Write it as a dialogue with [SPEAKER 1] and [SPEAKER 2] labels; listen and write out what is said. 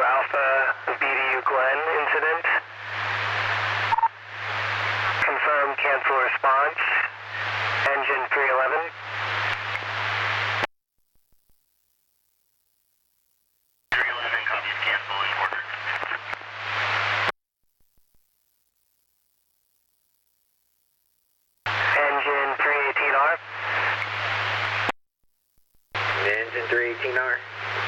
[SPEAKER 1] Alpha BDU Glen incident. Confirm cancel response. Engine 311. Engine 318R.
[SPEAKER 2] Engine 318R.